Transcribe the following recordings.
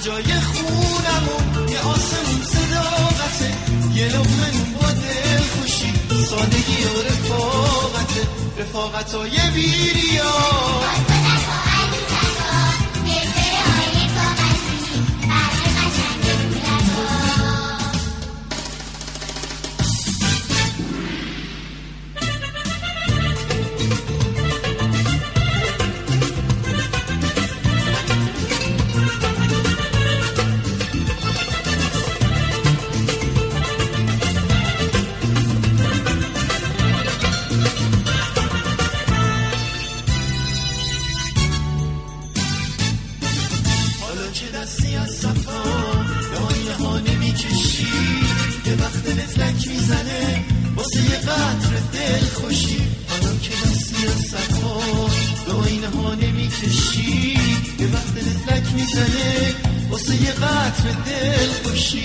کجای خونمون یه آسمون صداقته، یه لقمه نون با دل خوشی، سادگی و رفاقته، رفاقتای بیریا دستی از صفا به آینه ها نمی کشی، یه وقت دلت میزنه واسه یه قطر دل خوشی. حالا که دستی از صفا به آینه ها نمی کشی، یه وقت دلت میزنه واسه یه قطر دل خوشی.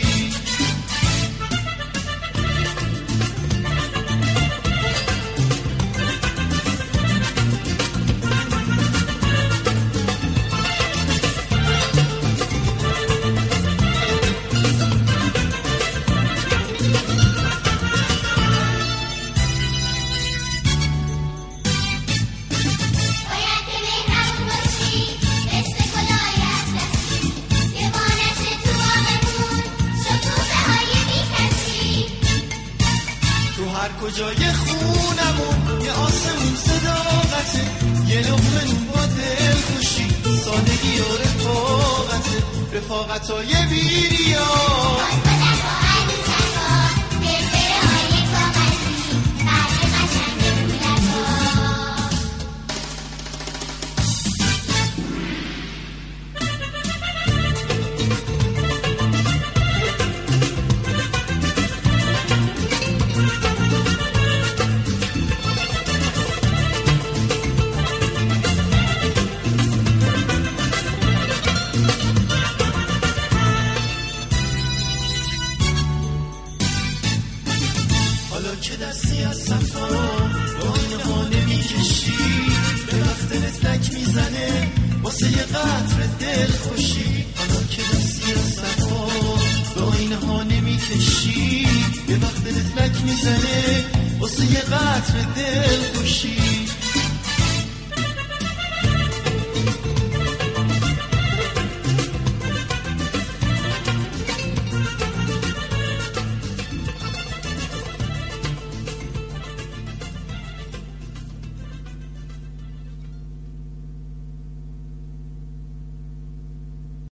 کجای خونمون یه آسمون صداقته، یه لقمه نون با دل خوشی، سادگی و رفاقته، رفاقتای بیریا که دستی از صفا به آینه ها نمی کشی، به وقت دلت میزنه واسه یه قطر دل خوشی. حالا که دستی از صفا به آینه ها نمی کشی، به وقت دلت میزنه واسه یه قطر دل